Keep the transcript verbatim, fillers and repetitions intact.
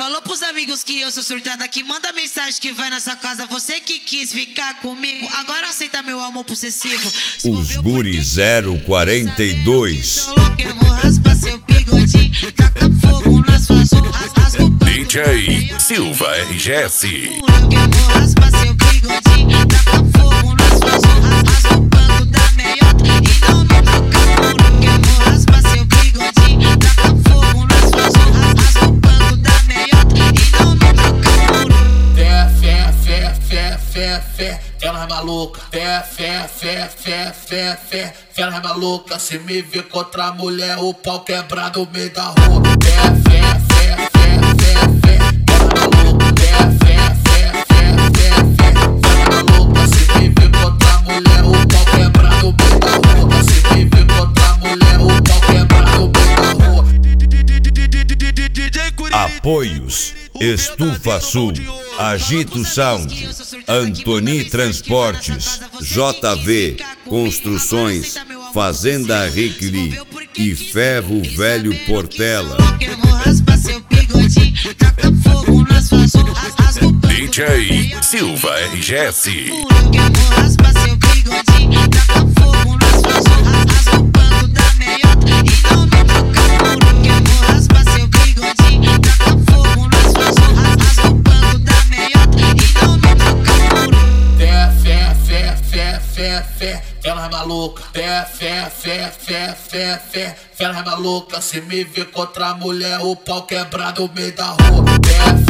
Falou pros amigos que eu sou surtada, que manda mensagem que vai na sua casa. Você que quis ficar comigo, agora aceita meu amor possessivo. Os Guri zero quarenta e dois. Eu vou raspar seu bigodinho, taca fogo nas suas roupas. D J Silva R G S. Eu vou raspar seu bigodinho, taca fogo nas suas roupas. Rasga o banco da meiota e não me toca por. Eu vou raspar seu bigodinho, taca fogo nas suas roupas. Rasga o banco da meiota e não me toca por. Fé, fé, fé, fé, fé, fé, ela é maluca. Fé, fé, fé, fé, fé, fé, ela é maluca. Se me ver com outra mulher, o pau quebrado no meio da rua. Fé, fé, fé, fé, fé, fé, ela é maluca. Fé, fé, fé, fé, fé, fé, ela é maluca. Se me ver com outra mulher, o pau quebrado no meio da rua. Se me ver com outra mulher, o pau quebrado no meio da rua. Apoios: Estufa Sul, Agito Sound, Antoni Transportes, J V Construções, Fazenda Ricli e Ferro Velho Portela. D J Silva R G S. Fé, fé, ela é maluca. Fé, fé, fé, fé, fé, fé, ela é maluca. Se me ver com outra mulher, o pau quebrado no meio da rua. Fé,